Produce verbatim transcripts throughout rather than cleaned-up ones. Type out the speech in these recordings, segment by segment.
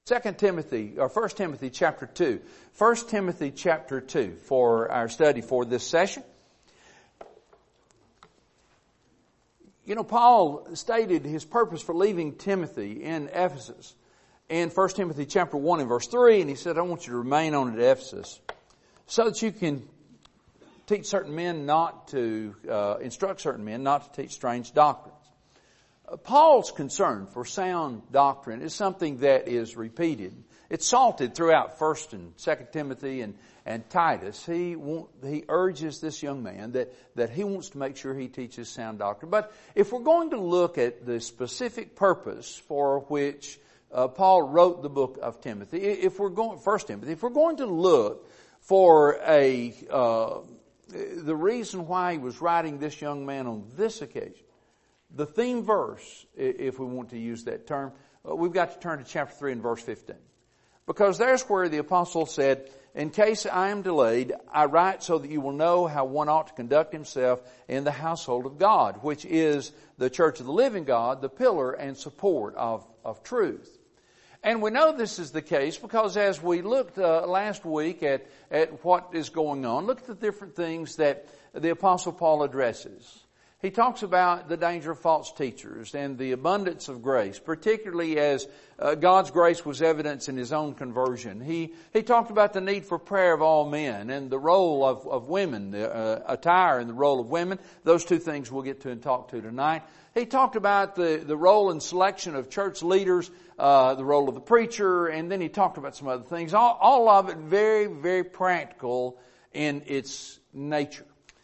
Second Timothy, or First Timothy chapter two. First Timothy chapter two for our study for this session. You know, Paul stated his purpose for leaving Timothy in Ephesus in First Timothy chapter one and verse three, and he said, I want you to remain on at Ephesus so that you can teach certain men not to, uh, instruct certain men not to teach strange doctrines. Uh, Paul's concern for sound doctrine is something that is repeated. It's salted throughout First and Second Timothy and, and Titus. He want, he urges this young man that, that he wants to make sure he teaches sound doctrine. But if we're going to look at the specific purpose for which uh, Paul wrote the book of Timothy, if we're going, First Timothy, if we're going to look for a, uh, the reason why he was writing this young man on this occasion, the theme verse, if we want to use that term, we've got to turn to chapter three and verse fifteen. Because there's where the apostle said, in case I am delayed, I write so that you will know how one ought to conduct himself in the household of God, which is the church of the living God, the pillar and support of, of truth. And we know this is the case because as we looked uh, last week at, at what is going on, look at the different things that the Apostle Paul addresses. He talks about the danger of false teachers and the abundance of grace, particularly as uh, God's grace was evidenced in his own conversion. He he talked about the need for prayer of all men and the role of, of women, the uh, attire and the role of women. Those two things we'll get to and talk to tonight. He talked about the, the role and selection of church leaders, uh, the role of the preacher, and then he talked about some other things. All, all of it very, very practical in its nature.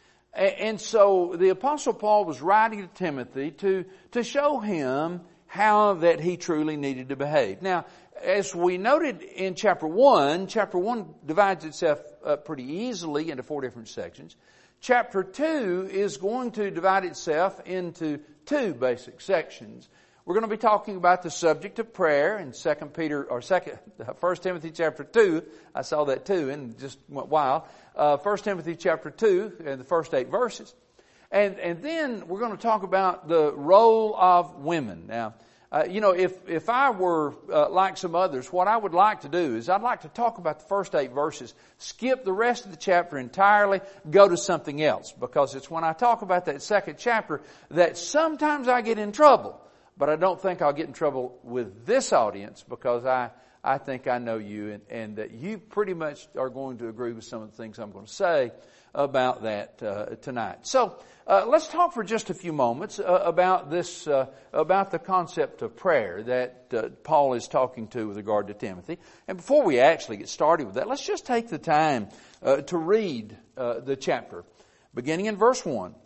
And so the Apostle Paul was writing to Timothy to, to show him how that he truly needed to behave. Now, as we noted in chapter one, chapter one divides itself up pretty easily into four different sections. Chapter two is going to divide itself into two basic sections. We're going to be talking about the subject of prayer in Second Peter or Second First Timothy chapter two. I saw that too and just went wild. Uh, First Timothy chapter two and the first eight verses, and and then we're going to talk about the role of women. Now, uh, you know, if if I were uh, like some others, what I would like to do is I'd like to talk about the first eight verses, skip the rest of the chapter entirely, go to something else, because it's when I talk about that second chapter that sometimes I get in trouble. But I don't think I'll get in trouble with this audience because I, I think I know you and, and that you pretty much are going to agree with some of the things I'm going to say about that uh, tonight. So uh, let's talk for just a few moments uh, about this, uh, about the concept of prayer that uh, Paul is talking to with regard to Timothy. And before we actually get started with that, let's just take the time uh, to read uh, the chapter, beginning in verse one.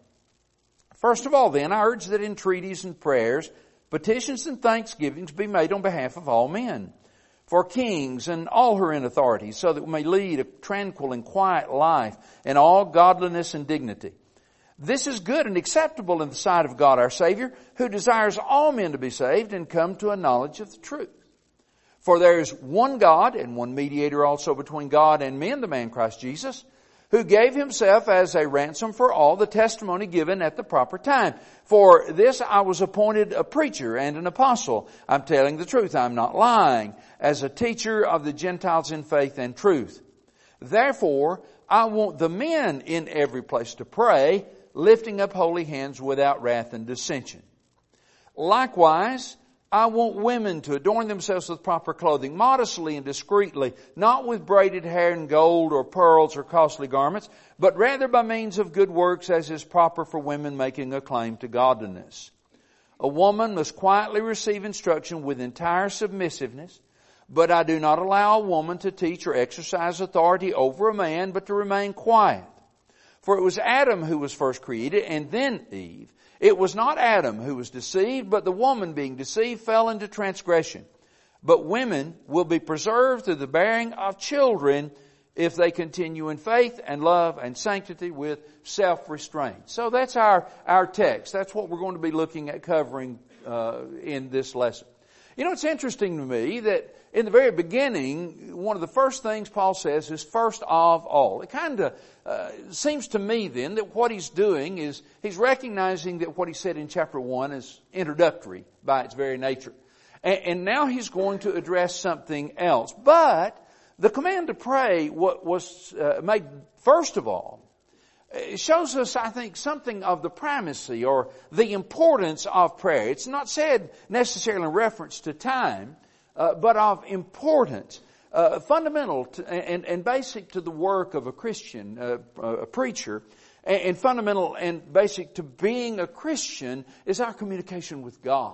First of all, then, I urge that entreaties and prayers, petitions and thanksgivings be made on behalf of all men, for kings and all who are in authority, so that we may lead a tranquil and quiet life in all godliness and dignity. This is good and acceptable in the sight of God our Savior, who desires all men to be saved and come to a knowledge of the truth. For there is one God and one mediator also between God and men, the man Christ Jesus, who gave himself as a ransom for all, the testimony given at the proper time. For this I was appointed a preacher and an apostle. I'm telling the truth, I'm not lying, as a teacher of the Gentiles in faith and truth. Therefore, I want the men in every place to pray, lifting up holy hands without wrath and dissension. Likewise, I want women to adorn themselves with proper clothing, modestly and discreetly, not with braided hair and gold or pearls or costly garments, but rather by means of good works as is proper for women making a claim to godliness. A woman must quietly receive instruction with entire submissiveness, but I do not allow a woman to teach or exercise authority over a man, but to remain quiet. For it was Adam who was first created, and then Eve. It was not Adam who was deceived, but the woman being deceived fell into transgression. But women will be preserved through the bearing of children if they continue in faith and love and sanctity with self-restraint. So that's our, our text. That's what we're going to be looking at covering uh, in this lesson. You know, it's interesting to me that in the very beginning, one of the first things Paul says is first of all. It kind of uh, seems to me then that what he's doing is he's recognizing that what he said in chapter one is introductory by its very nature. And, and now he's going to address something else. But the command to pray was uh, made first of all. It shows us, I think, something of the primacy or the importance of prayer. It's not said necessarily in reference to time, uh, but of importance, uh, fundamental to, and, and basic to the work of a Christian, uh, a preacher, and, and fundamental and basic to being a Christian is our communication with God.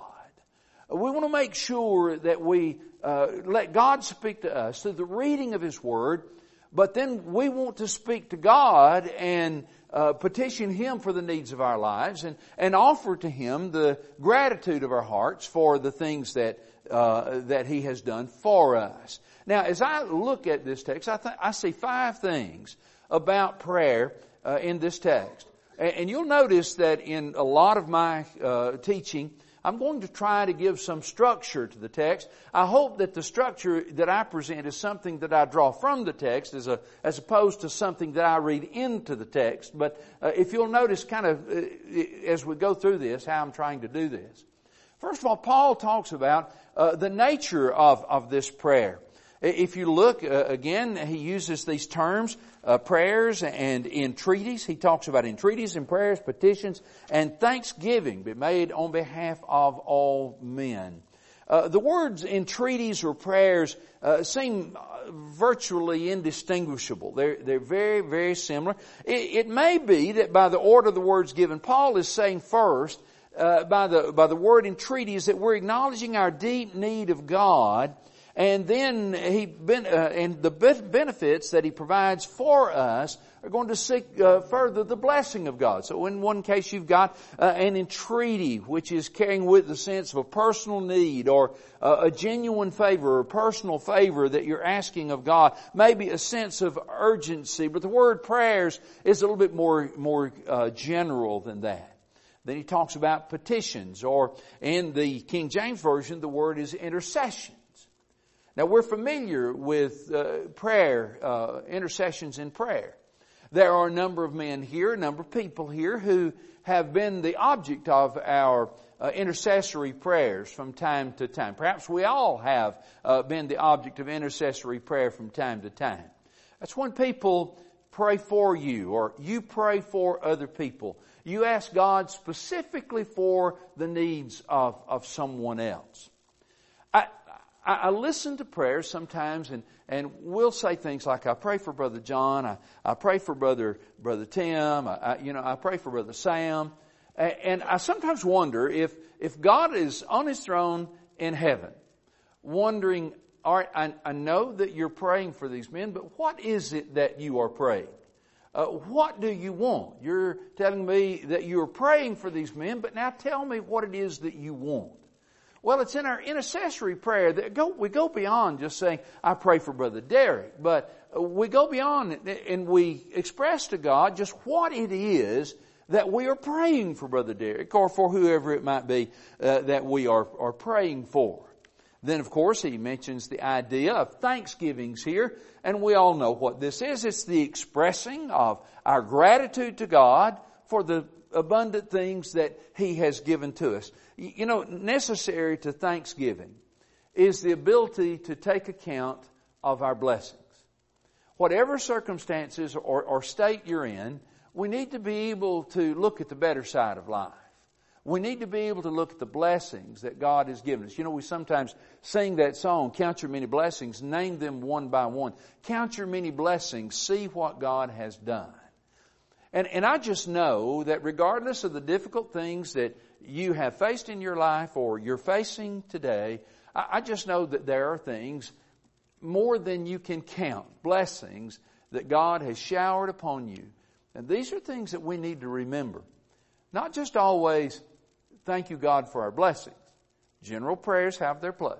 We want to make sure that we uh, let God speak to us through the reading of His Word. But then we want to speak to God and uh, petition Him for the needs of our lives and, and offer to Him the gratitude of our hearts for the things that uh, that He has done for us. Now, as I look at this text, I, th- I see five things about prayer uh, in this text. And, and you'll notice that in a lot of my uh, teaching, I'm going to try to give some structure to the text. I hope that the structure that I present is something that I draw from the text as a, as opposed to something that I read into the text. But uh, if you'll notice kind of uh, as we go through this, how I'm trying to do this. First of all, Paul talks about uh, the nature of, of this prayer. If you look, uh, again, he uses these terms, uh, prayers and entreaties. He talks about entreaties and prayers, petitions, and thanksgiving be made on behalf of all men. Uh, the words entreaties or prayers uh, seem virtually indistinguishable. They're, they're very, very similar. It, it may be that by the order of the words given, Paul is saying first, uh, by the, by the word entreaties, that we're acknowledging our deep need of God. And then he ben, uh, and the benefits that He provides for us are going to seek uh, further the blessing of God. So in one case you've got uh, an entreaty, which is carrying with the sense of a personal need or uh, a genuine favor or personal favor that you're asking of God. Maybe a sense of urgency, but the word prayers is a little bit more more uh, general than that. Then he talks about petitions, or in the King James Version, the word is intercession. Now, we're familiar with uh, prayer, uh, intercessions in prayer. There are a number of men here, a number of people here who have been the object of our uh, intercessory prayers from time to time. Perhaps we all have uh, been the object of intercessory prayer from time to time. That's when people pray for you, or you pray for other people. You ask God specifically for the needs of, of someone else. I, I listen to prayers sometimes, and, and we'll say things like, I pray for Brother John, I, I pray for Brother Brother Tim, I, I, you know, I pray for Brother Sam. And I sometimes wonder if, if God is on His throne in heaven, wondering, all right, I, I know that you're praying for these men, but what is it that you are praying? Uh, what do you want? You're telling me that you're praying for these men, but now tell me what it is that you want. Well, it's in our intercessory prayer that go, we go beyond just saying, I pray for Brother Derek, but we go beyond and we express to God just what it is that we are praying for Brother Derek, or for whoever it might be uh, that we are, are praying for. Then, of course, he mentions the idea of thanksgivings here, and we all know what this is. It's the expressing of our gratitude to God for the abundant things that He has given to us. You know, necessary to thanksgiving is the ability to take account of our blessings. Whatever circumstances or, or state you're in, we need to be able to look at the better side of life. We need to be able to look at the blessings that God has given us. You know, we sometimes sing that song, Count Your Many Blessings, name them one by one. Count your many blessings, see what God has done. And, and I just know that regardless of the difficult things that you have faced in your life or you're facing today, I, I just know that there are things more than you can count, blessings that God has showered upon you. And these are things that we need to remember. Not just always thank you, God, for our blessings. General prayers have their place.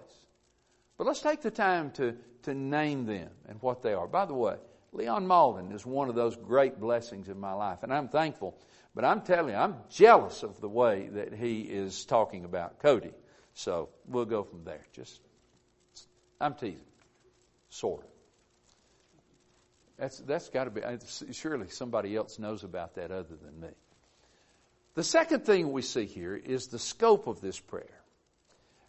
But let's take the time to, to name them and what they are. By the way, Leon Malden is one of those great blessings in my life, and I'm thankful. But I'm telling you, I'm jealous of the way that he is talking about Cody. So we'll go from there. Just, I'm teasing. Sort of. That's, that's got to be, surely somebody else knows about that other than me. The second thing we see here is the scope of this prayer.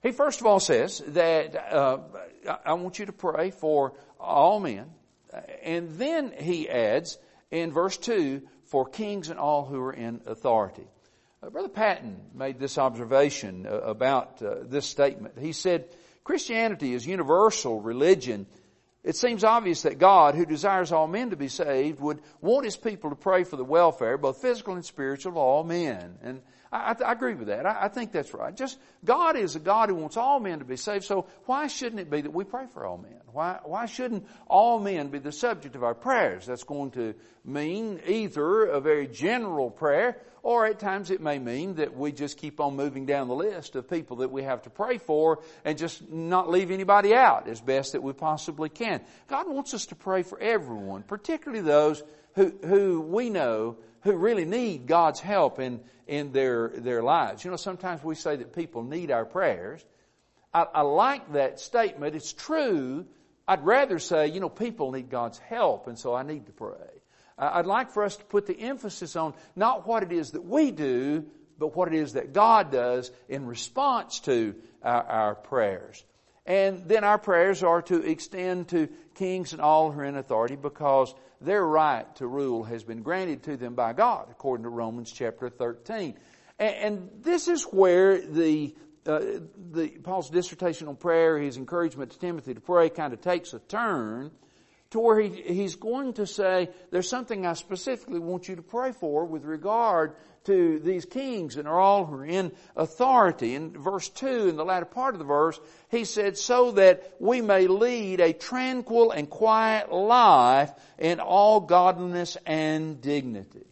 He first of all says that uh, I want you to pray for all men. And then he adds in verse two, for kings and all who are in authority. Uh, Brother Patton made this observation uh, about uh, this statement. He said, Christianity is universal religion. It seems obvious that God, who desires all men to be saved, would want His people to pray for the welfare, both physical and spiritual, of all men. And I, I, I agree with that. I, I think that's right. Just God is a God who wants all men to be saved. So why shouldn't it be that we pray for all men? Why, why shouldn't all men be the subject of our prayers? That's going to mean either a very general prayer, or at times it may mean that we just keep on moving down the list of people that we have to pray for and just not leave anybody out as best that we possibly can. God wants us to pray for everyone, particularly those who, who we know who really need God's help in, in their, their lives. You know, sometimes we say that people need our prayers. I, I like that statement. It's true. I'd rather say, you know, people need God's help, and so I need to pray. I'd like for us to put the emphasis on not what it is that we do, but what it is that God does in response to our, our prayers. And then our prayers are to extend to kings and all who are in authority, because their right to rule has been granted to them by God, according to Romans chapter thirteen. And, and this is where the, uh, the Paul's dissertation on prayer, his encouragement to Timothy to pray, kind of takes a turn to where he, he's going to say, there's something I specifically want you to pray for with regard to these kings and all who are in authority. In verse two, in the latter part of the verse, he said, so that we may lead a tranquil and quiet life in all godliness and dignity.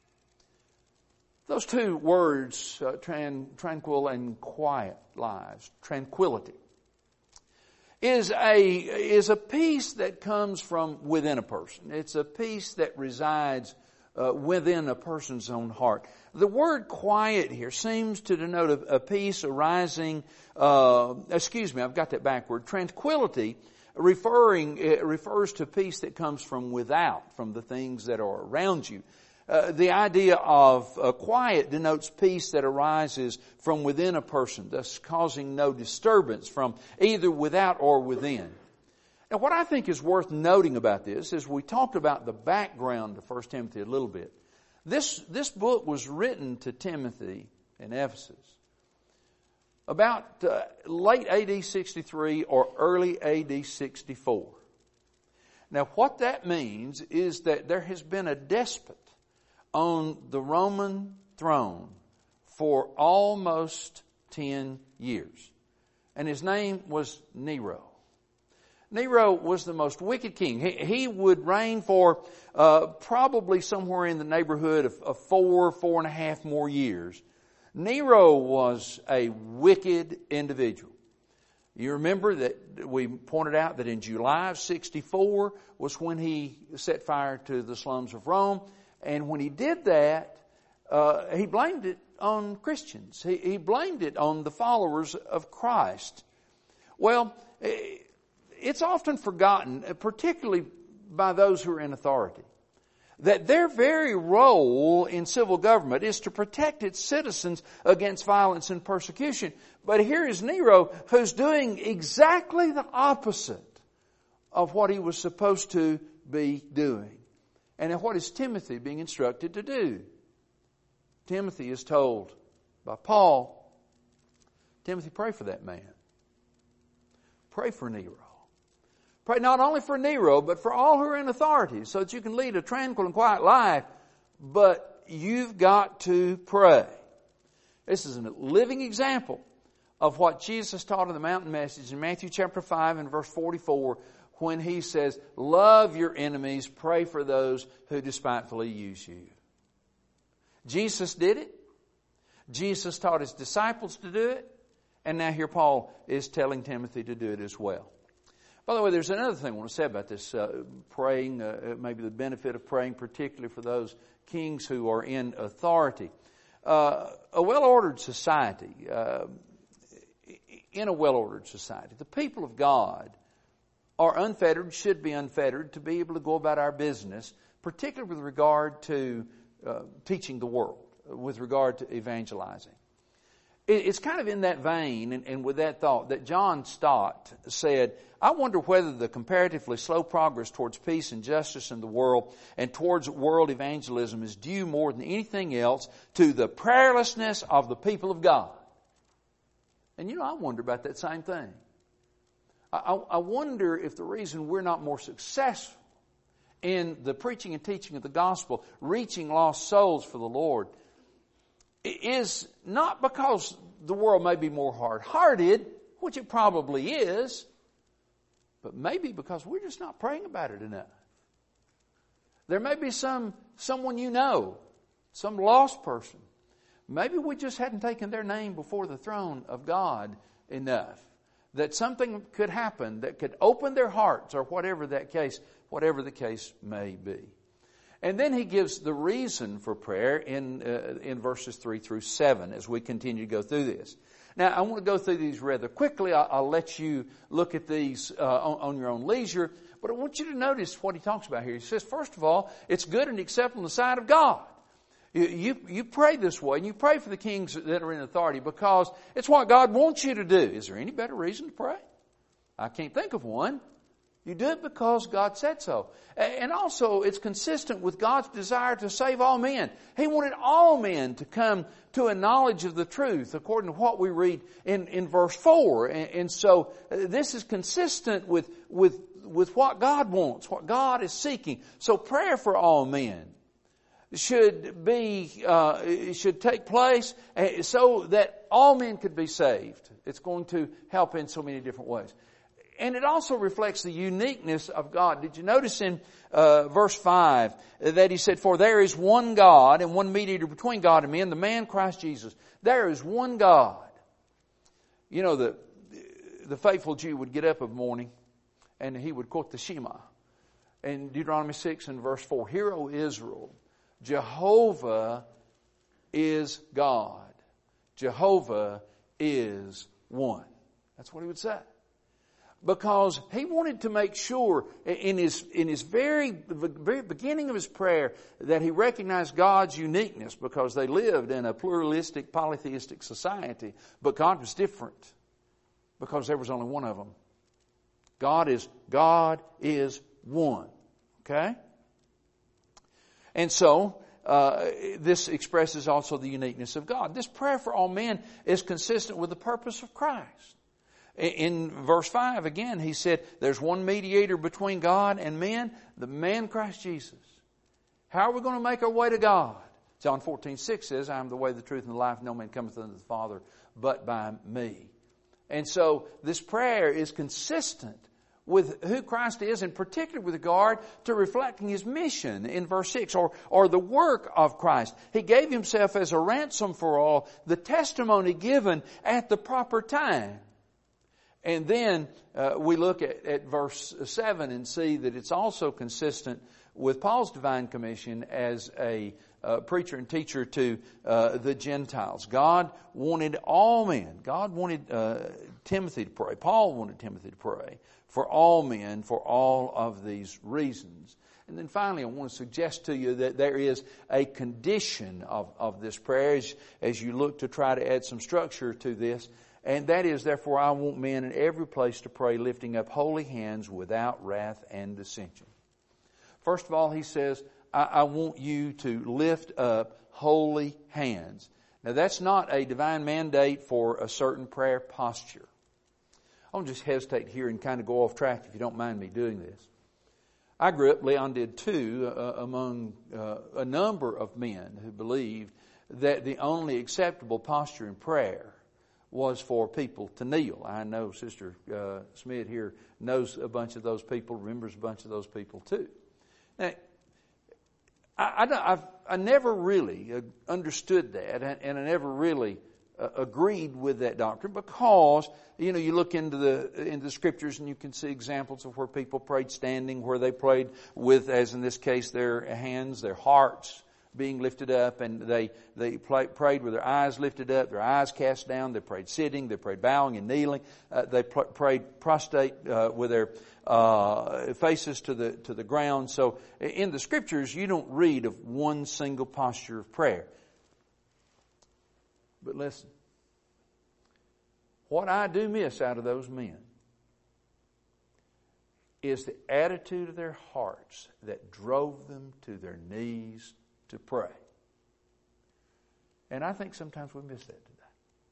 Those two words, uh, tran, tranquil and quiet lives, tranquility, is a, is a peace that comes from within a person. It's a peace that resides uh, within a person's own heart. The word quiet here seems to denote a, a peace arising, uh, excuse me, I've got that backward. Tranquility referring, it refers to peace that comes from without, from the things that are around you. Uh, the idea of uh, quiet denotes peace that arises from within a person, thus causing no disturbance from either without or within. Now, what I think is worth noting about this is we talked about the background to First Timothy a little bit. This, this book was written to Timothy in Ephesus about uh, late A D sixty-three or early A D sixty-four. Now, what that means is that there has been a despot on the Roman throne for almost ten years. And his name was Nero. Nero was the most wicked king. He, he would reign for uh, probably somewhere in the neighborhood of, of four, four and a half more years. Nero was a wicked individual. You remember that we pointed out that in July of sixty-four was when he set fire to the slums of Rome. And when he did that, uh, he blamed it on Christians. He, he blamed it on the followers of Christ. Well, it's often forgotten, particularly by those who are in authority, that their very role in civil government is to protect its citizens against violence and persecution. But here is Nero, who's doing exactly the opposite of what he was supposed to be doing. And what is Timothy being instructed to do? Timothy is told by Paul, Timothy, pray for that man. Pray for Nero. Pray not only for Nero, but for all who are in authority, so that you can lead a tranquil and quiet life. But you've got to pray. This is a living example of what Jesus taught in the mountain message in Matthew chapter five and verse forty-four, when he says, love your enemies, pray for those who despitefully use you. Jesus did it. Jesus taught his disciples to do it. And now here Paul is telling Timothy to do it as well. By the way, there's another thing I want to say about this uh, praying, uh, maybe the benefit of praying, particularly for those kings who are in authority. Uh, a well-ordered society, uh, in a well-ordered society, the people of God are unfettered, should be unfettered, to be able to go about our business, particularly with regard to uh, teaching the world, with regard to evangelizing. It's kind of in that vein and, and with that thought that John Stott said, I wonder whether the comparatively slow progress towards peace and justice in the world and towards world evangelism is due more than anything else to the prayerlessness of the people of God. And you know, I wonder about that same thing. I, I wonder if the reason we're not more successful in the preaching and teaching of the gospel, reaching lost souls for the Lord, is not because the world may be more hard-hearted, which it probably is, but maybe because we're just not praying about it enough. There may be some someone you know, some lost person. Maybe we just hadn't taken their name before the throne of God enough. That something could happen that could open their hearts, or whatever that case, whatever the case may be. And then he gives the reason for prayer in uh, in verses three through seven as we continue to go through this. Now, I want to go through these rather quickly. I'll, I'll let you look at these uh, on, on your own leisure. But I want you to notice what he talks about here. He says, first of all, it's good and acceptable in the sight of God. You, you, you pray this way, and you pray for the kings that are in authority because it's what God wants you to do. Is there any better reason to pray? I can't think of one. You do it because God said so. And also, it's consistent with God's desire to save all men. He wanted all men to come to a knowledge of the truth, according to what we read in, in verse four. And, and so, this is consistent with, with, with what God wants, what God is seeking. So, prayer for all men should be, uh, should take place so that all men could be saved. It's going to help in so many different ways. And it also reflects the uniqueness of God. Did you notice in uh, verse five that he said, for there is one God and one mediator between God and men, the man Christ Jesus. There is one God. You know, the, the faithful Jew would get up of morning and he would quote the Shema. In Deuteronomy six and verse four, hear, O Israel, Jehovah is God. Jehovah is one. That's what he would say. Because he wanted to make sure in his in his very, very beginning of his prayer that he recognized God's uniqueness, because they lived in a pluralistic, polytheistic society. But God was different because there was only one of them. God is God is one. Okay? And so uh, this expresses also the uniqueness of God. This prayer for all men is consistent with the purpose of Christ. In verse five, again, he said, there's one mediator between God and men, the man Christ Jesus. How are we going to make our way to God? John fourteen six says, I am the way, the truth, and the life. No man cometh unto the Father but by me. And so this prayer is consistent with who Christ is, and particularly with regard to reflecting His mission in verse six, or, or the work of Christ. He gave Himself as a ransom for all, the testimony given at the proper time. And then uh, we look at, at verse seven and see that it's also consistent with Paul's divine commission as a uh, preacher and teacher to uh, the Gentiles. God wanted all men. God wanted uh, Timothy to pray. Paul wanted Timothy to pray for all men for all of these reasons. And then finally, I want to suggest to you that there is a condition of, of this prayer as, as you look to try to add some structure to this. And that is, therefore, I want men in every place to pray, lifting up holy hands without wrath and dissension. First of all, he says, I, I want you to lift up holy hands. Now, that's not a divine mandate for a certain prayer posture. I'll just hesitate here and kind of go off track if you don't mind me doing this. I grew up, Leon did too, uh, among uh, a number of men who believed that the only acceptable posture in prayer was for people to kneel. I know Sister uh, Smith here knows a bunch of those people, remembers a bunch of those people too. Now, I, I, I've, I never really understood that, and, and I never really uh, agreed with that doctrine, because, you know, you look into the into the Scriptures and you can see examples of where people prayed standing, where they prayed with, as in this case, their hands, their hearts being lifted up, and they they play, prayed with their eyes lifted up, their eyes cast down. They prayed sitting, they prayed bowing and kneeling. Uh, they pr- prayed prostrate uh, with their uh, faces to the to the ground. So in the Scriptures, you don't read of one single posture of prayer. But listen, What I do miss out of those men is the attitude of their hearts that drove them to their knees to pray. And I think sometimes we miss that today.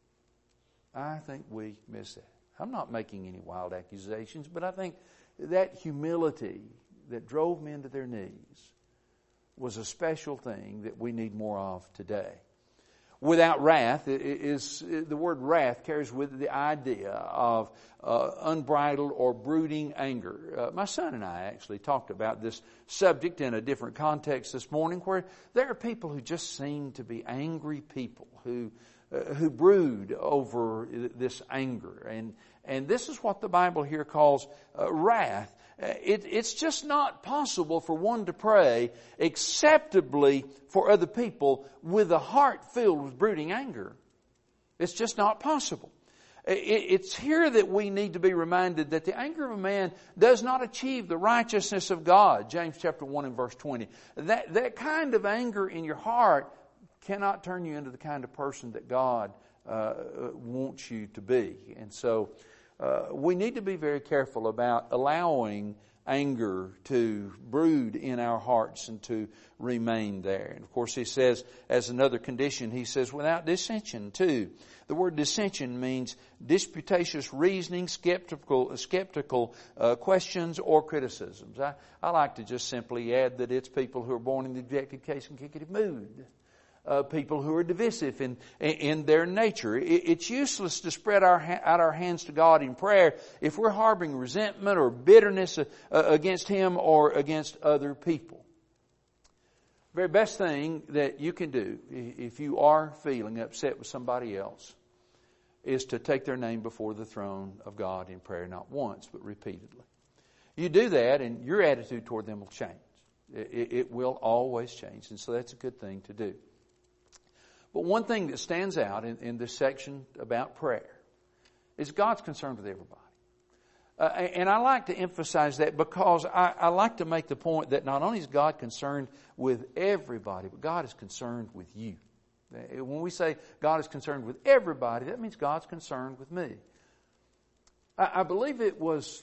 I think we miss that. I'm not making any wild accusations, but I think that humility that drove men to their knees was a special thing that we need more of today. Without wrath, is the word wrath carries with it the idea of uh, unbridled or brooding anger. Uh, my son and I actually talked about this subject in a different context this morning, where there are people who just seem to be angry people who uh, who brood over this anger, and and this is what the Bible here calls uh, wrath. It, it's just not possible for one to pray acceptably for other people with a heart filled with brooding anger. It's just not possible. It, it's here that we need to be reminded that the anger of a man does not achieve the righteousness of God. James chapter one and verse twenty. That, that kind of anger in your heart cannot turn you into the kind of person that God uh, wants you to be. And so, Uh, we need to be very careful about allowing anger to brood in our hearts and to remain there. And of course, he says, as another condition, he says, without dissension too. The word dissension means disputatious reasoning, skeptical, skeptical uh, questions or criticisms. I, I like to just simply add that it's people who are born in the objective case and kickative mood. Uh, people who are divisive in in their nature. It, it's useless to spread our out our hands to God in prayer if we're harboring resentment or bitterness uh, against Him or against other people. The very best thing that you can do if you are feeling upset with somebody else is to take their name before the throne of God in prayer, not once but repeatedly. You do that, and your attitude toward them will change. It, it will always change, and so that's a good thing to do. But one thing that stands out in, in this section about prayer is God's concerned with everybody. Uh, and I like to emphasize that because I, I like to make the point that not only is God concerned with everybody, but God is concerned with you. When we say God is concerned with everybody, that means God's concerned with me. I, I believe it was,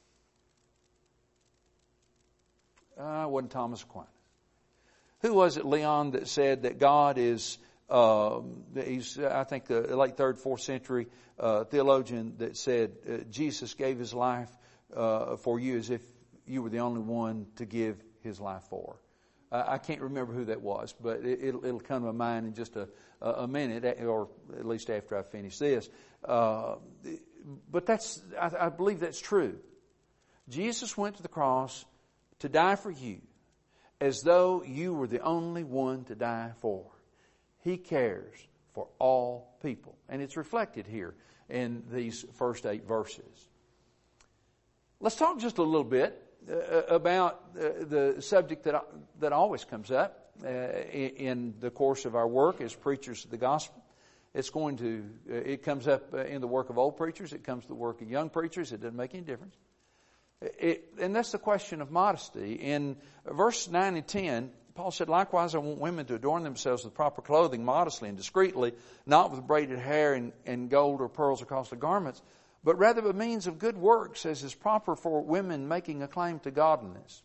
uh, it wasn't Thomas Aquinas. Who was it, Leon, that said that God is... Uh, he's, I think, the late third, fourth century uh, theologian that said uh, Jesus gave His life uh, for you as if you were the only one to give His life for. Uh, I can't remember who that was, but it, it'll, it'll come to mind in just a, a minute, or at least after I finish this. Uh, but that's, I, I believe that's true. Jesus went to the cross to die for you as though you were the only one to die for. He cares for all people. And it's reflected here in these first eight verses. Let's talk just a little bit uh, about uh, the subject that that always comes up uh, in, in the course of our work as preachers of the gospel. It's going to, uh, it comes up in the work of old preachers. It comes to the work of young preachers. It doesn't make any difference. It, and that's the question of modesty. In verse nine and ten, Paul said, likewise, I want women to adorn themselves with proper clothing, modestly and discreetly, not with braided hair and, and gold or pearls or costly garments, but rather by means of good works, as is proper for women making a claim to godliness.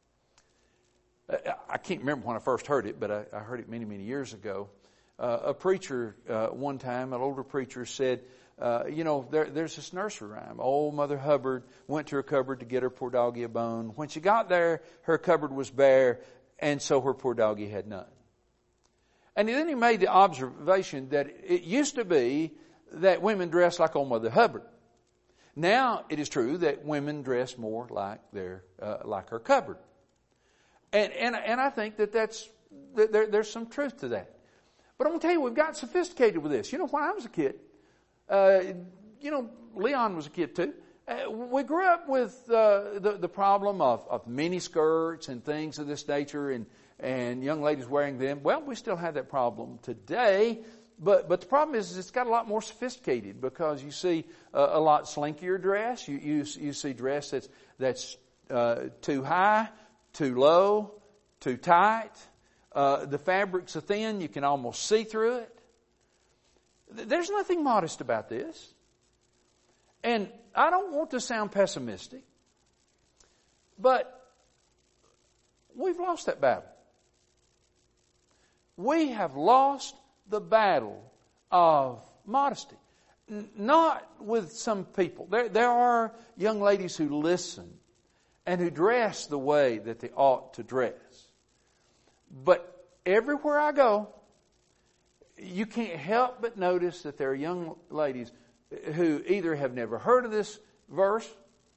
I can't remember when I first heard it, but I, I heard it many, many years ago. Uh, a preacher uh, one time, an older preacher, said, uh, you know, there, there's this nursery rhyme. Old Mother Hubbard went to her cupboard to get her poor doggy a bone. When she got there, her cupboard was bare, and so her poor doggy had none. And then he made the observation that it used to be that women dressed like old Mother Hubbard. Now it is true that women dress more like their uh, like her cupboard. And and and I think that that's that there, there's some truth to that. But I'm going to tell you, we've got sophisticated with this. You know, when I was a kid, uh, you know, Leon was a kid too. Uh, we grew up with uh, the, the problem of, of mini skirts and things of this nature, and, and young ladies wearing them. Well, we still have that problem today, but but the problem is it's got a lot more sophisticated because you see uh, a lot slinkier dress. You you, you see dress that's that's uh, too high, too low, too tight. Uh, the fabric's so thin you can almost see through it. There's nothing modest about this. And I don't want to sound pessimistic, but we've lost that battle. We have lost the battle of modesty. N- not with some people. There, there are young ladies who listen and who dress the way that they ought to dress. But everywhere I go, you can't help but notice that there are young ladies who either have never heard of this verse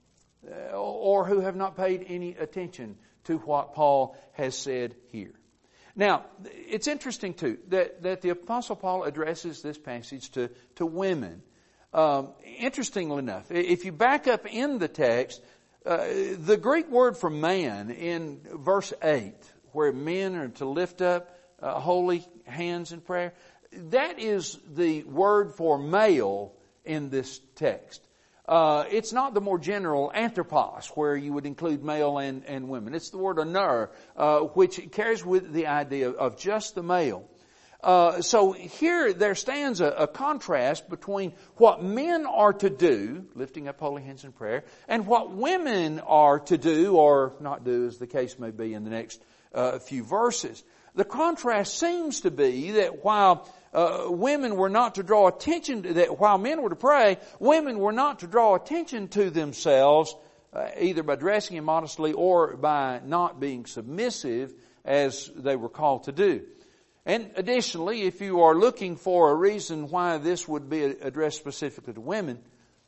or who have not paid any attention to what Paul has said here. Now, it's interesting too that, that the Apostle Paul addresses this passage to, to women. Um, interestingly enough, if you back up in the text, uh, the Greek word for man in verse eight, where men are to lift up uh, holy hands in prayer, that is the word for male in this text. Uh, it's not the more general anthropos, where you would include male and, and women. It's the word aner, uh, which carries with the idea of just the male. Uh, so here there stands a, a contrast between what men are to do, lifting up holy hands in prayer, and what women are to do or not do, as the case may be in the next uh, few verses. The contrast seems to be that while uh, women were not to draw attention to that, while men were to pray, women were not to draw attention to themselves uh, either by dressing immodestly or by not being submissive as they were called to do. And additionally, if you are looking for a reason why this would be addressed specifically to women,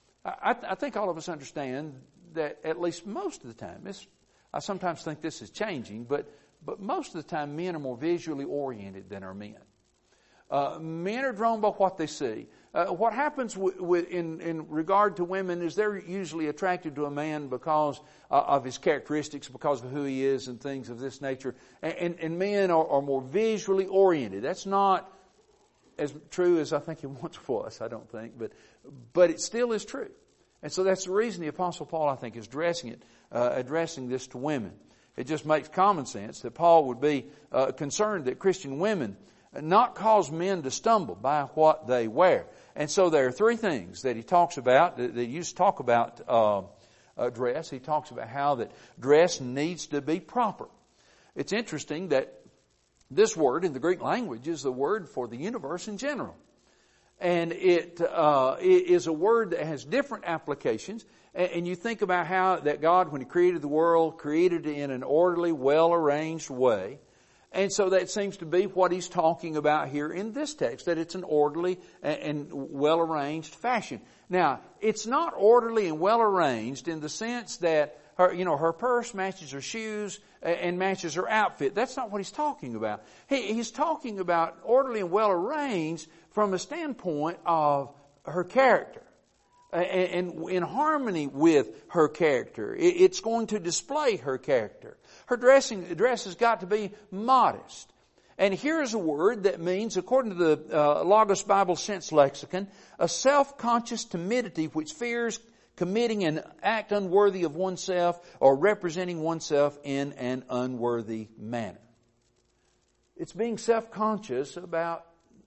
I, I think all of us understand that at least most of the time, this, I sometimes think this is changing, but But most of the time, men are more visually oriented than are men. Uh, men are drawn by what they see. Uh, what happens w- w- in, in regard to women is they're usually attracted to a man because uh, of his characteristics, because of who he is and things of this nature. And, and, and men are, are more visually oriented. That's not as true as I think it once was, I don't think, but but it still is true. And so that's the reason the Apostle Paul, I think, is addressing it, uh, addressing this to women. It just makes common sense that Paul would be uh, concerned that Christian women not cause men to stumble by what they wear. And so there are three things that he talks about, that he used to talk about uh, uh, dress. He talks about how that dress needs to be proper. It's interesting that this word in the Greek language is the word for the universe in general. And it, uh, it is a word that has different applications. And you think about how that God, when He created the world, created it in an orderly, well-arranged way. And so that seems to be what He's talking about here in this text, that it's an orderly and well-arranged fashion. Now, it's not orderly and well-arranged in the sense that her, you know, her purse matches her shoes and matches her outfit. That's not what He's talking about. He, he's talking about orderly and well-arranged from a standpoint of her character. And in harmony with her character. It's going to display her character. Her dressing, dress has got to be modest. And here is a word that means, according to the uh, Logos Bible Sense Lexicon, a self-conscious timidity which fears committing an act unworthy of oneself or representing oneself in an unworthy manner. It's being self-conscious about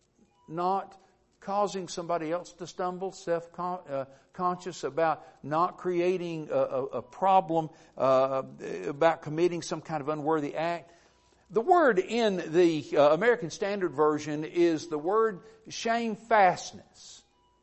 not causing somebody else to stumble, self-conscious about not creating a, a, a problem, uh, about committing some kind of unworthy act. The word in the uh, American Standard Version is the word shamefastness.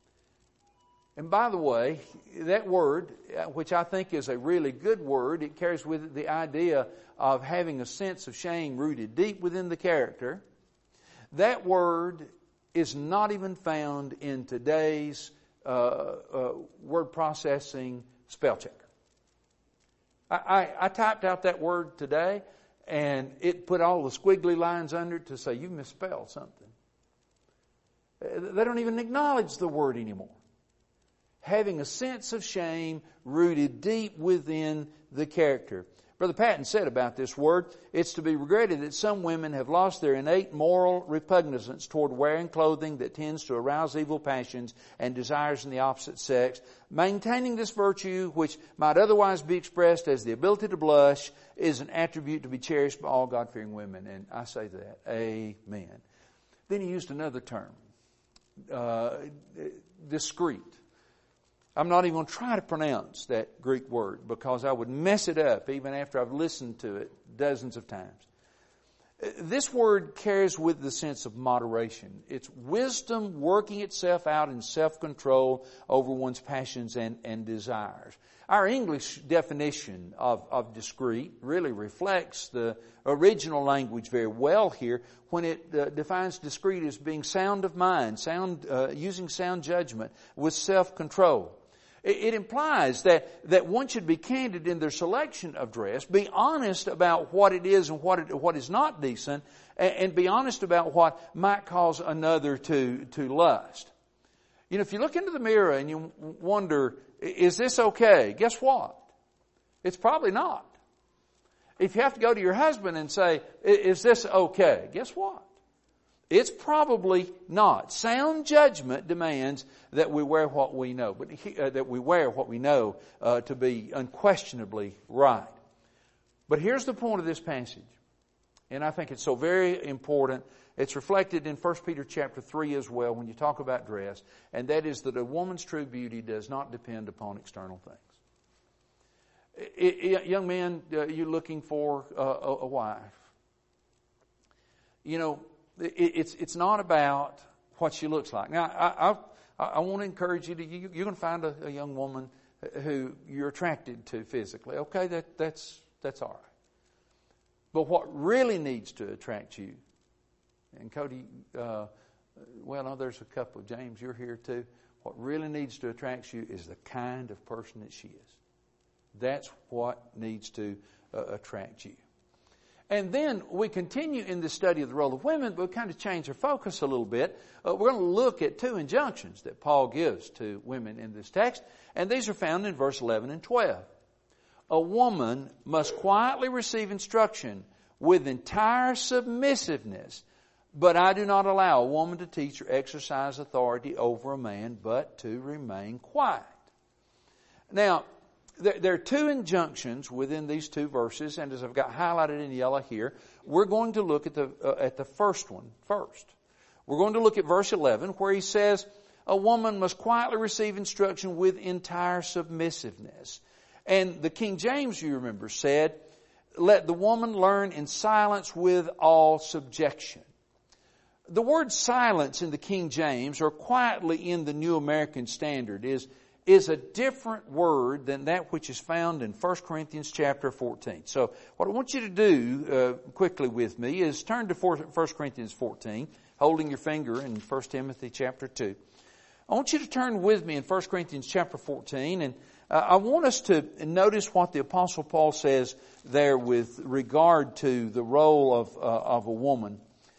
And by the way, that word, which I think is a really good word, it carries with it the idea of having a sense of shame rooted deep within the character. That word is not even found in today's uh, uh, word processing spell checker. I, I, I typed out that word today, and it put all the squiggly lines under it to say, you misspelled something. They don't even acknowledge the word anymore. Having a sense of shame rooted deep within the character. Brother Patton said about this word, it's to be regretted that some women have lost their innate moral repugnance toward wearing clothing that tends to arouse evil passions and desires in the opposite sex. Maintaining this virtue, which might otherwise be expressed as the ability to blush, is an attribute to be cherished by all God-fearing women. And I say that. Amen. Then he used another term, uh, discreet. I'm not even going to try to pronounce that Greek word because I would mess it up even after I've listened to it dozens of times. This word carries with the sense of moderation. It's wisdom working itself out in self-control over one's passions and, and desires. Our English definition of, of discreet really reflects the original language very well here when it uh, defines discreet as being sound of mind, sound, uh, using sound judgment with self-control. It implies that, that one should be candid in their selection of dress, be honest about what it is and what it, what is not decent, and, and be honest about what might cause another to, to lust. You know, if you look into the mirror and you wonder, is this okay? Guess what? It's probably not. If you have to go to your husband and say, is this okay? Guess what? It's probably not. Sound judgment demands that we wear what we know, but uh, that we wear what we know uh, to be unquestionably right. But here's the point of this passage, and I think it's so very important. It's reflected in First Peter chapter three as well when you talk about dress, and that is that a woman's true beauty does not depend upon external things. It, it, young men, uh, you're looking for uh, a, a wife. You know, It's it's not about what she looks like. Now, I I, I want to encourage you to you, you're going to find a, a young woman who you're attracted to physically. Okay, that that's that's all right. But what really needs to attract you, and Cody, uh, well, no, there's a couple. James, you're here too. What really needs to attract you is the kind of person that she is. That's what needs to uh, attract you. And then we continue in the study of the role of women, but we kind of change our focus a little bit. Uh, we're going to look at two injunctions that Paul gives to women in this text, and these are found in verse eleven and twelve. A woman must quietly receive instruction with entire submissiveness, but I do not allow a woman to teach or exercise authority over a man, but to remain quiet. Now, there are two injunctions within these two verses, and as I've got highlighted in yellow here, we're going to look at the uh, at the first one first. We're going to look at verse eleven, where he says, a woman must quietly receive instruction with entire submissiveness. And the King James, you remember, said, let the woman learn in silence with all subjection. The word silence in the King James, or quietly in the New American Standard, is is a different word than that which is found in First Corinthians chapter fourteen. So what I want you to do uh, quickly with me is turn to First Corinthians fourteen, holding your finger in First Timothy chapter two. I want you to turn with me in First Corinthians chapter fourteen, and uh, I want us to notice what the Apostle Paul says there with regard to the role of, uh, of a woman.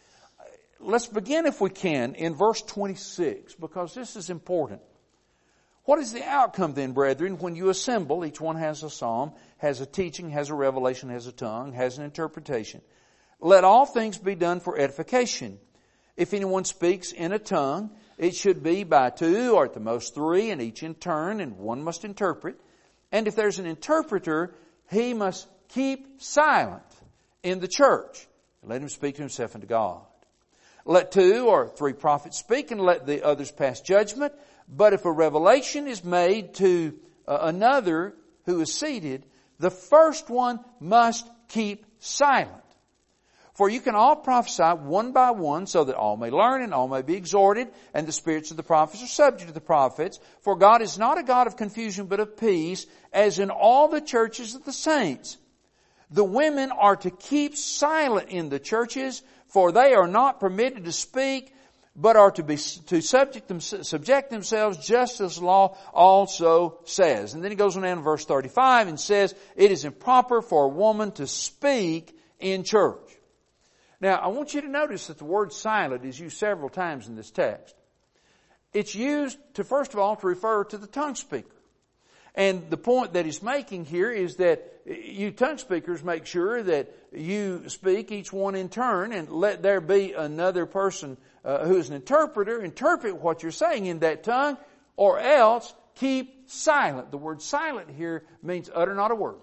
Let's begin, if we can, in verse twenty-six, because this is important. What is the outcome then, brethren, when you assemble? Each one has a psalm, has a teaching, has a revelation, has a tongue, has an interpretation. Let all things be done for edification. If anyone speaks in a tongue, it should be by two or at the most three, and each in turn, and one must interpret. And if there's an interpreter, he must keep silent in the church. Let him speak to himself and to God. Let two or three prophets speak, and let the others pass judgment. But if a revelation is made to uh, another who is seated, the first one must keep silent. For you can all prophesy one by one, so that all may learn and all may be exhorted, and the spirits of the prophets are subject to the prophets. For God is not a God of confusion, but of peace, as in all the churches of the saints. The women are to keep silent in the churches, for they are not permitted to speak, but are to be to subject them, subject themselves, just as the law also says. And then he goes on down to verse thirty-five and says, it is improper for a woman to speak in church. Now, I want you to notice that the word silent is used several times in this text. It's used to, first of all, to refer to the tongue speaker. And the point that he's making here is that you tongue speakers make sure that you speak each one in turn, and let there be another person uh, who is an interpreter interpret what you're saying in that tongue, or else keep silent. The word silent here means utter not a word.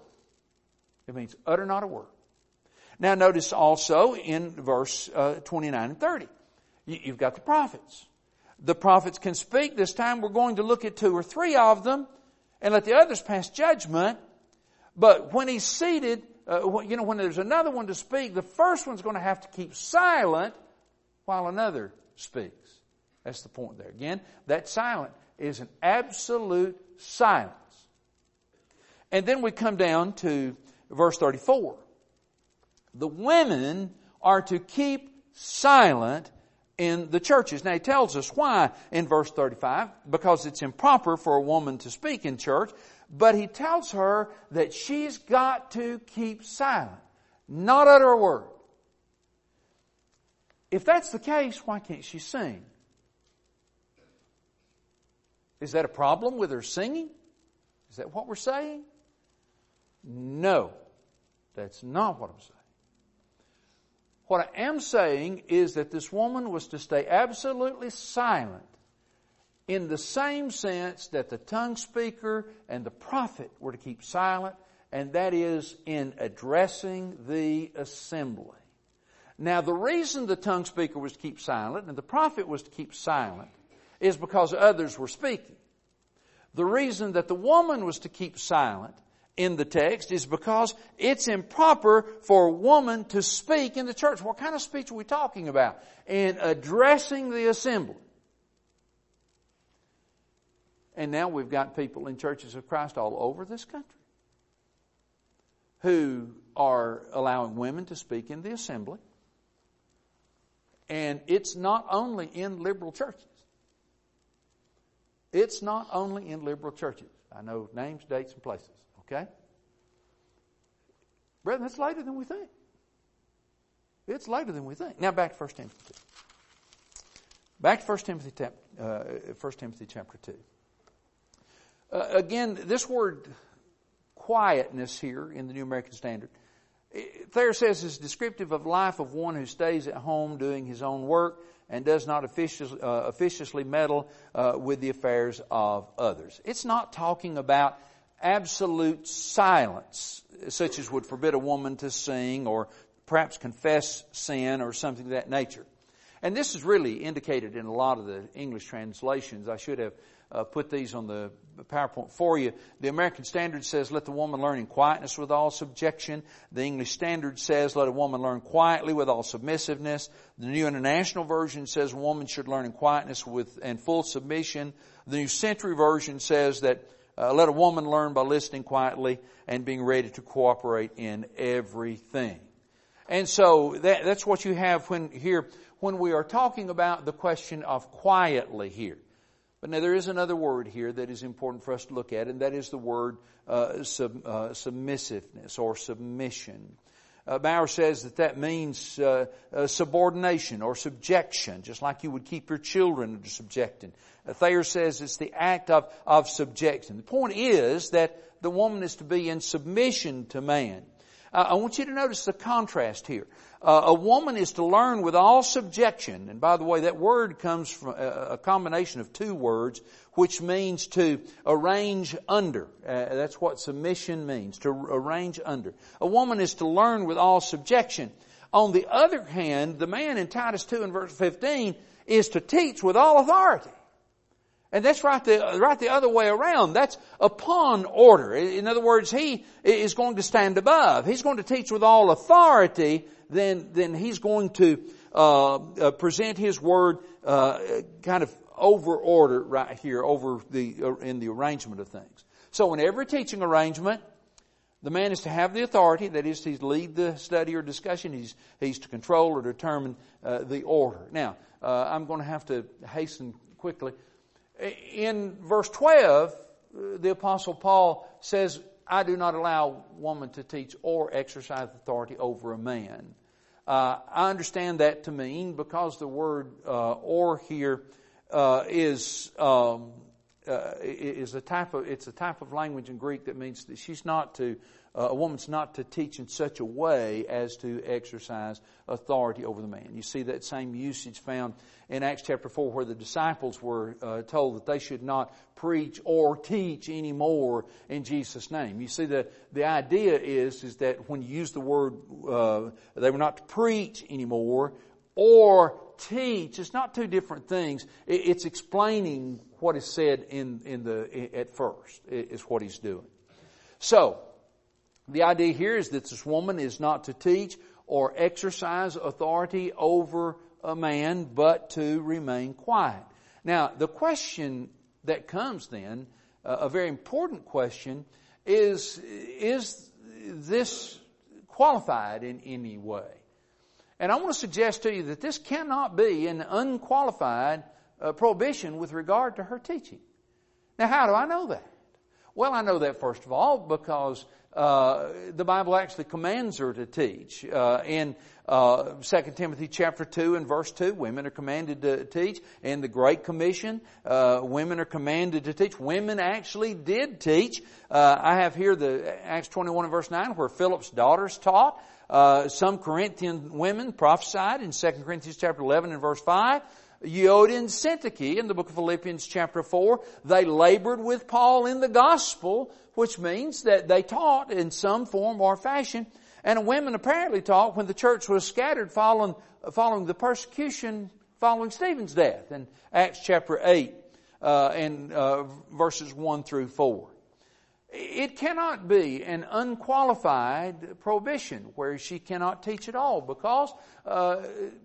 It means utter not a word. Now notice also in verse uh, twenty-nine and thirty, you, you've got the prophets. The prophets can speak. This time we're going to look at two or three of them and let the others pass judgment. But when he's seated, uh, you know, when there's another one to speak, the first one's going to have to keep silent while another speaks. That's the point there. Again, that silent is an absolute silence. And then we come down to verse thirty-four. The women are to keep silent in the churches. Now he tells us why in verse thirty-five, because it's improper for a woman to speak in church, but he tells her that she's got to keep silent, not utter a word. If that's the case, why can't she sing? Is that a problem with her singing? Is that what we're saying? No, that's not what I'm saying. What I am saying is that this woman was to stay absolutely silent in the same sense that the tongue speaker and the prophet were to keep silent, and that is in addressing the assembly. Now, the reason the tongue speaker was to keep silent and the prophet was to keep silent is because others were speaking. The reason that the woman was to keep silent in the text is because it's improper for a woman to speak in the church. What kind of speech are we talking about? In addressing the assembly. And now we've got people in churches of Christ all over this country who are allowing women to speak in the assembly. And it's not only in liberal churches. It's not only in liberal churches. I know names, dates, and places. Okay? Brethren, that's later than we think. It's later than we think. Now back to First Timothy two. Back to First Timothy, uh, First Timothy chapter two. Uh, again, this word quietness here in the New American Standard, Thayer says is descriptive of life of one who stays at home doing his own work and does not officiously, uh, officiously meddle uh, with the affairs of others. It's not talking about absolute silence, such as would forbid a woman to sing or perhaps confess sin or something of that nature. And this is really indicated in a lot of the English translations. I should have uh, put these on the PowerPoint for you. The American Standard says, let the woman learn in quietness with all subjection. The English Standard says, let a woman learn quietly with all submissiveness. The New International Version says, a woman should learn in quietness with and full submission. The New Century Version says that Uh, let a woman learn by listening quietly and being ready to cooperate in everything. And so that, that's what you have when here when we are talking about the question of quietly here. But now there is another word here that is important for us to look at, and that is the word uh, sub, uh, submissiveness or submission. Uh, Bauer says that that means uh, uh, subordination or subjection, just like you would keep your children under subjection. Uh, Thayer says it's the act of, of subjection. The point is that the woman is to be in submission to man. Uh, I want you to notice the contrast here. Uh, a woman is to learn with all subjection. And by the way, that word comes from a, a combination of two words, which means to arrange under. Uh, that's what submission means, to arrange under. A woman is to learn with all subjection. On the other hand, the man in Titus two and verse fifteen is to teach with all authority. And that's right the, right the other way around. That's upon order. In other words, he is going to stand above. He's going to teach with all authority. Then, then he's going to uh, uh, present his word uh, kind of over order right here, over the uh, in the arrangement of things. So in every teaching arrangement, the man is to have the authority. That is, to lead the study or discussion. He's he's to control or determine uh, the order. Now, uh, I'm going to have to hasten quickly. In verse twelve, the Apostle Paul says, I do not allow woman to teach or exercise authority over a man. Uh, I understand that to mean, because the word uh, or here uh, is um, uh, is a type of it's a type of language in Greek that means that she's not to uh, a woman's not to teach in such a way as to exercise authority over the man. You see that same usage found in Acts chapter four, where the disciples were uh, told that they should not preach or teach anymore in Jesus' name. You see, the the idea is is that when you use the word, uh, they were not to preach anymore or teach. It's not two different things. It's explaining what is said in, in the, at first, is what he's doing. So, the idea here is that this woman is not to teach or exercise authority over a man, but to remain quiet. Now, the question that comes then, uh, a very important question, is, is this qualified in any way? And I want to suggest to you that this cannot be an unqualified uh, prohibition with regard to her teaching. Now, how do I know that? Well, I know that first of all because uh, the Bible actually commands her to teach. Uh, in uh, Second Timothy chapter two and verse two, women are commanded to teach. In the Great Commission, uh, women are commanded to teach. Women actually did teach. Uh, I have here the Acts twenty-one and verse nine where Philip's daughters taught. Uh, some Corinthian women prophesied in Second Corinthians chapter eleven and verse five. Euodia and Syntyche in the book of Philippians chapter four, they labored with Paul in the gospel, which means that they taught in some form or fashion. And women apparently taught when the church was scattered following, following the persecution following Stephen's death in Acts chapter eight uh, and uh, verses one through four. It cannot be an unqualified prohibition where she cannot teach at all because uh,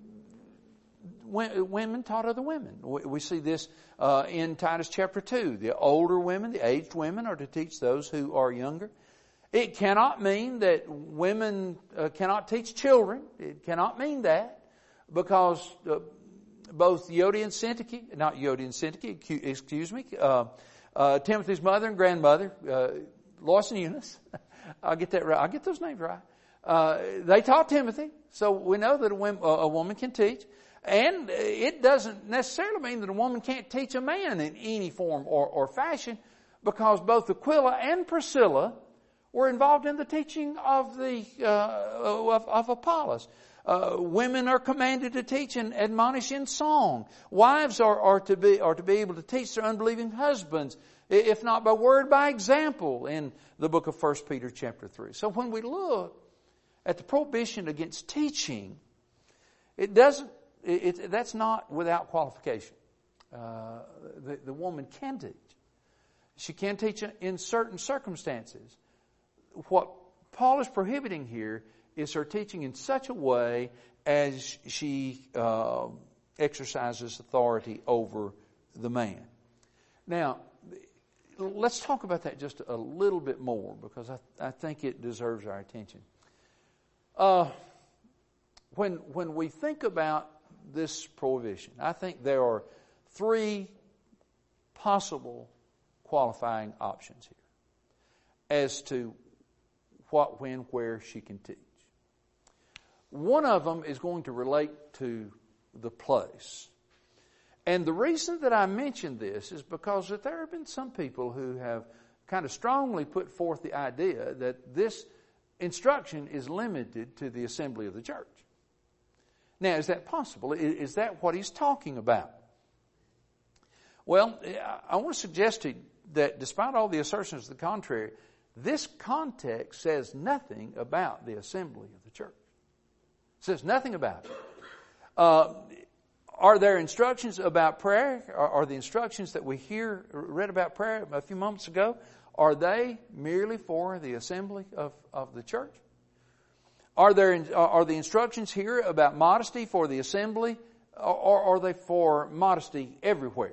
women taught other women. We see this uh, in Titus chapter two. The older women, the aged women, are to teach those who are younger. It cannot mean that women uh, cannot teach children. It cannot mean that because uh, both Euodia and Syntyche, not Euodia and Syntyche, excuse me, uh, uh, Timothy's mother and grandmother, uh, Lois and Eunice, I'll get that right. I'll get those names right. Uh, they taught Timothy, so we know that a, woman, a woman can teach. And it doesn't necessarily mean that a woman can't teach a man in any form or, or fashion, because both Aquila and Priscilla were involved in the teaching of the uh, of, of Apollos. Uh, women are commanded to teach and admonish in song. Wives are, are to be are to be able to teach their unbelieving husbands, if not by word, by example, in the book of First Peter chapter three. So when we look at the prohibition against teaching, it doesn't. It, it, that's not without qualification. Uh, the, the woman can teach. She can teach in certain circumstances. What Paul is prohibiting here is her teaching in such a way as she uh, exercises authority over the man. Now, let's talk about that just a little bit more because I, I think it deserves our attention. Uh, when when we think about this prohibition, I think there are three possible qualifying options here as to what, when, where she can teach. One of them is going to relate to the place. And the reason that I mention this is because that there have been some people who have kind of strongly put forth the idea that this instruction is limited to the assembly of the church. Now, is that possible? Is that what he's talking about? Well, I want to suggest to you that despite all the assertions to the contrary, this context says nothing about the assembly of the church. It says nothing about it. Uh, are there instructions about prayer? Are, are the instructions that we hear read about prayer a few moments ago, are they merely for the assembly of, of the church? Are there are the instructions here about modesty for the assembly, or are they for modesty everywhere?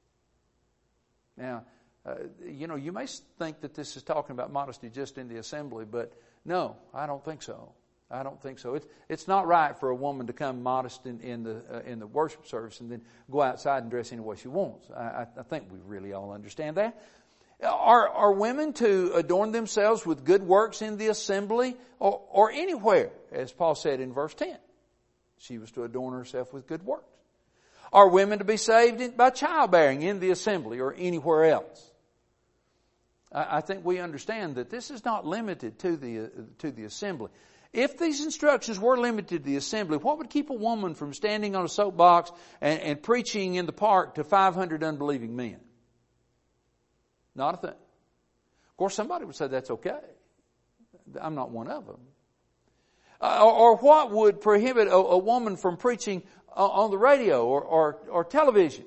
Now, uh, you know, you may think that this is talking about modesty just in the assembly, but no, I don't think so. I don't think so. It's it's not right for a woman to come modest in, in the uh, in the worship service and then go outside and dress any way she wants. I, I think we really all understand that. Are, are women to adorn themselves with good works in the assembly or, or anywhere? As Paul said in verse ten, she was to adorn herself with good works. Are women to be saved by childbearing in the assembly or anywhere else? I, I think we understand that this is not limited to the, uh, to the assembly. If these instructions were limited to the assembly, what would keep a woman from standing on a soapbox and, and preaching in the park to five hundred unbelieving men? Not a thing. Of course, somebody would say that's okay. I'm not one of them. Uh, or, or what would prohibit a, a woman from preaching on the radio or, or, or television?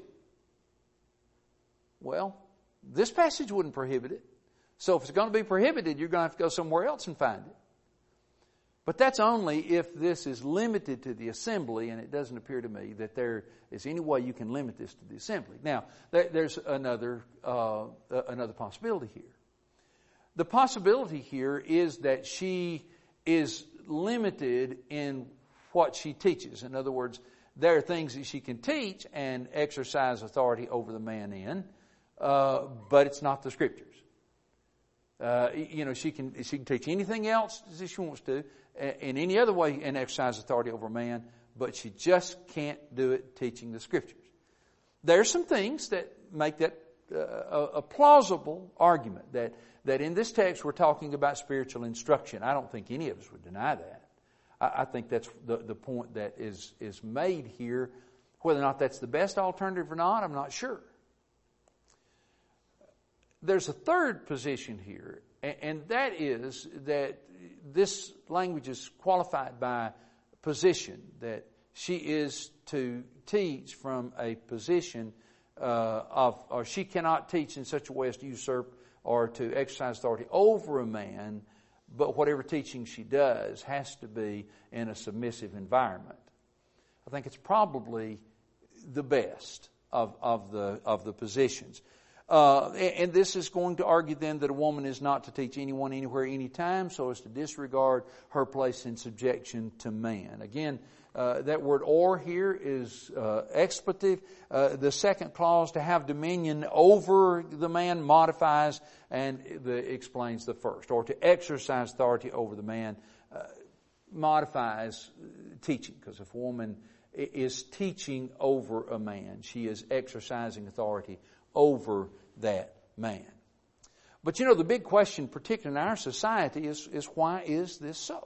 Well, this passage wouldn't prohibit it. So if it's going to be prohibited, you're going to have to go somewhere else and find it. But that's only if this is limited to the assembly, and it doesn't appear to me that there is any way you can limit this to the assembly. Now, there, there's another uh, uh, another possibility here. The possibility here is that she is limited in what she teaches. In other words, there are things that she can teach and exercise authority over the man in, uh, but it's not the Scriptures. Uh, you know, she can she can teach anything else that she wants to, in any other way, and exercise authority over a man, but she just can't do it teaching the Scriptures. There are some things that make that uh, a, a plausible argument, that, that in this text we're talking about spiritual instruction. I don't think any of us would deny that. I, I think that's the, the point that is, is made here. Whether or not that's the best alternative or not, I'm not sure. There's a third position here, and that is that this language is qualified by position, that she is to teach from a position uh, of, or she cannot teach in such a way as to usurp or to exercise authority over a man, but whatever teaching she does has to be in a submissive environment. I think it's probably the best of, of the of the positions. Uh, and this is going to argue then that a woman is not to teach anyone, anywhere, anytime, so as to disregard her place in subjection to man. Again, uh, that word "or" here is uh, expletive. Uh, the second clause, to have dominion over the man, modifies and the, explains the first. Or to exercise authority over the man uh, modifies teaching, because if a woman is teaching over a man, she is exercising authority over that man. But you know, the big question, particularly in our society, is, is why is this so?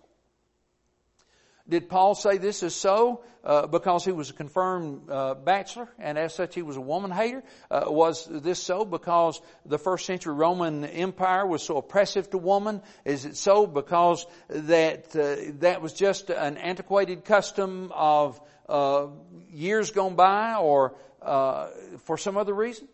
Did Paul say this is so uh, because he was a confirmed uh, bachelor, and as such he was a woman hater? Uh, was this so because the first century Roman Empire was so oppressive to woman? Is it so because that uh, that was just an antiquated custom of uh, years gone by, or uh, for some other reason?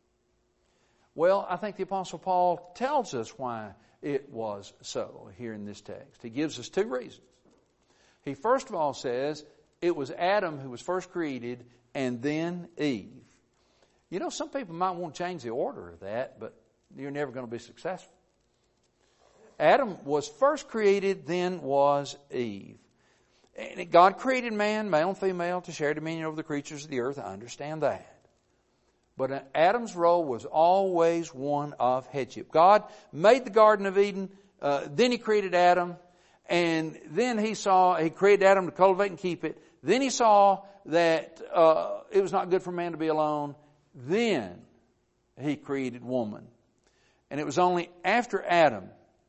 Well, I think the Apostle Paul tells us why it was so here in this text. He gives us two reasons. He first of all says it was Adam who was first created and then Eve. You know, some people might want to change the order of that, but you're never going to be successful. Adam was first created, then was Eve. And God created man, male and female, to share dominion over the creatures of the earth. I understand that. But Adam's role was always one of headship. God made the Garden of Eden, uh, then He created Adam, and then He saw, He created Adam to cultivate and keep it. Then He saw that uh, it was not good for man to be alone. Then He created woman. And it was only after Adam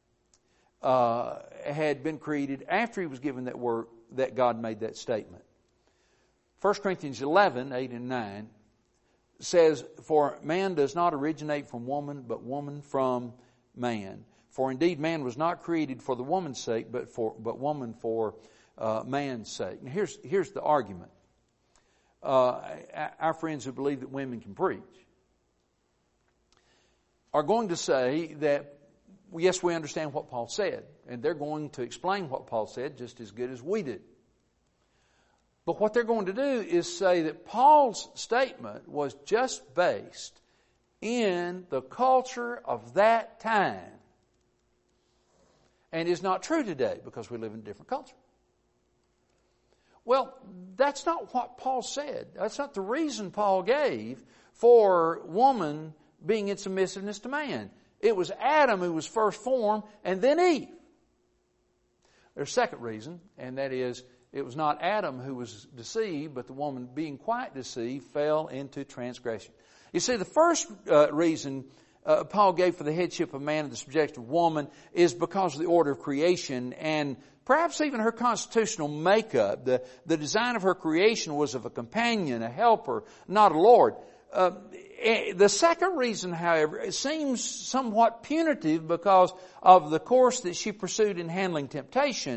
uh, had been created, after he was given that work, that God made that statement. First Corinthians eleven, eight and nine says, "For man does not originate from woman, but woman from man. For indeed man was not created for the woman's sake, but for but woman for uh, man's sake." Now here's here's the argument. Uh, our friends who believe that women can preach are going to say that, yes, we understand what Paul said, and they're going to explain what Paul said just as good as we do. But what they're going to do is say that Paul's statement was just based in the culture of that time and is not true today because we live in a different culture. Well, that's not what Paul said. That's not the reason Paul gave for woman being in submissiveness to man. It was Adam who was first formed, and then Eve. There's a second reason, and that is it was not Adam who was deceived, but the woman, being quite deceived, fell into transgression. You see, the first uh, reason uh, Paul gave for the headship of man and the subjection of woman is because of the order of creation, and perhaps even her constitutional makeup. The, the design of her creation was of a companion, a helper, not a lord. Uh, the second reason, however, it seems somewhat punitive because of the course that she pursued in handling temptation.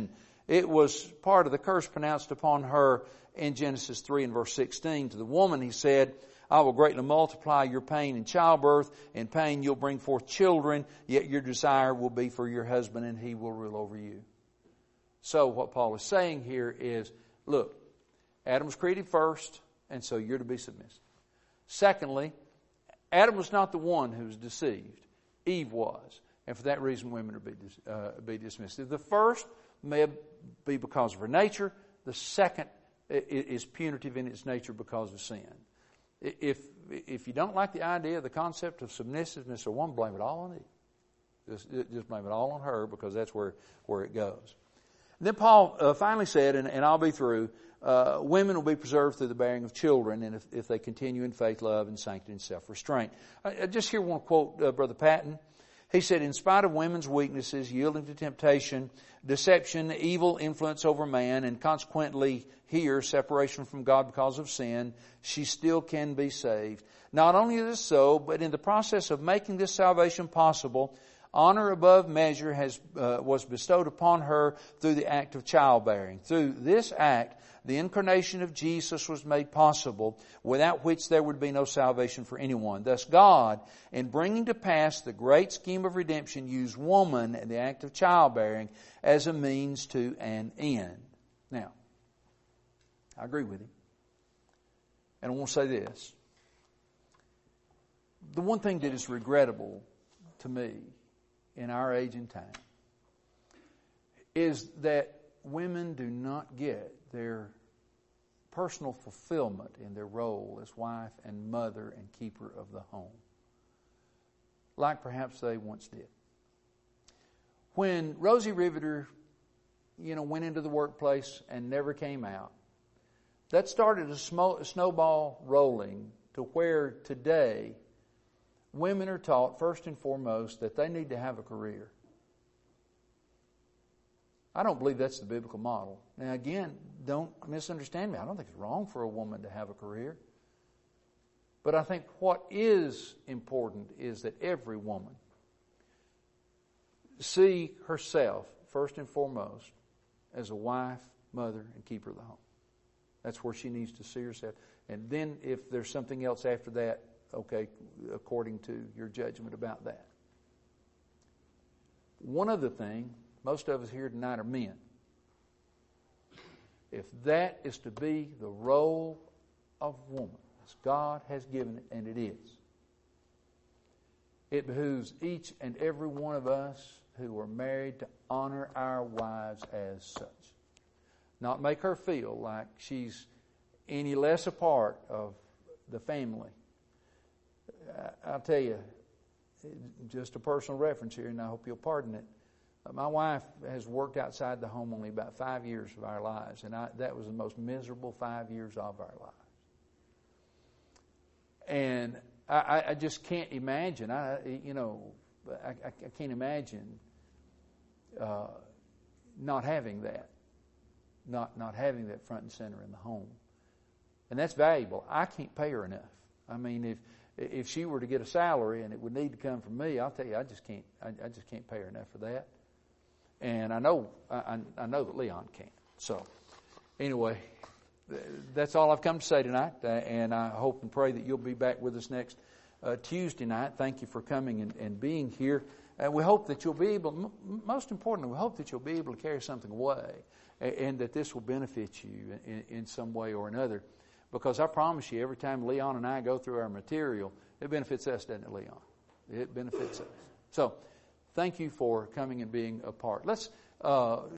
It was part of the curse pronounced upon her in Genesis three and verse sixteen. To the woman he said, I will greatly multiply your pain in childbirth. In pain you'll bring forth children, yet your desire will be for your husband, and he will rule over you. So what Paul is saying here is, look, Adam was created first, and so you're to be submissive. Secondly, Adam was not the one who was deceived. Eve was. And for that reason, women are to be, uh, be dismissed. The first may be because of her nature. The second is punitive in its nature because of sin. If if you don't like the idea, the concept of submissiveness of one, blame it all on Eve. Just, just blame it all on her, because that's where, where it goes. And then Paul uh, finally said, and, and I'll be through, uh, women will be preserved through the bearing of children, and if, if they continue in faith, love, and sanctity and self-restraint. I, I just here want to quote uh, Brother Patton. He said, in spite of women's weaknesses, yielding to temptation, deception, evil influence over man, and consequently here, separation from God because of sin, she still can be saved. Not only is this so, but in the process of making this salvation possible, honor above measure has uh, was bestowed upon her through the act of childbearing. Through this act, the incarnation of Jesus was made possible, without which there would be no salvation for anyone. Thus God, in bringing to pass the great scheme of redemption, used woman and the act of childbearing as a means to an end. Now, I agree with him. And I want to say this. The one thing that is regrettable to me in our age and time is that women do not get their personal fulfillment in their role as wife and mother and keeper of the home, like perhaps they once did. When Rosie Riveter, you know, went into the workplace and never came out, that started a, sm- a snowball rolling to where today women are taught first and foremost that they need to have a career. I don't believe that's the biblical model. Now again, don't misunderstand me. I don't think it's wrong for a woman to have a career. But I think what is important is that every woman see herself first and foremost as a wife, mother, and keeper of the home. That's where she needs to see herself. And then if there's something else after that, okay, according to your judgment about that. One other thing, most of us here tonight are men. If that is to be the role of woman, as God has given it, and it is, it behooves each and every one of us who are married to honor our wives as such. Not make her feel like she's any less a part of the family. I'll tell you, just a personal reference here, and I hope you'll pardon it. My wife has worked outside the home only about five years of our lives, and I, that was the most miserable five years of our lives. And I, I just can't imagine. I, you know, I, I can't imagine uh, not having that, not not having that front and center in the home, and that's valuable. I can't pay her enough. I mean, if if she were to get a salary and it would need to come from me, I'll tell you, I just can't. I, I just can't pay her enough for that. And I know, I, I know that Leon can't. So, anyway, that's all I've come to say tonight. Uh, and I hope and pray that you'll be back with us next uh, Tuesday night. Thank you for coming and, and being here. And we hope that you'll be able, m- most importantly, we hope that you'll be able to carry something away, and, and that this will benefit you in, in some way or another. Because I promise you, every time Leon and I go through our material, it benefits us, doesn't it, Leon? It benefits us. So, thank you for coming and being a part. Let's uh,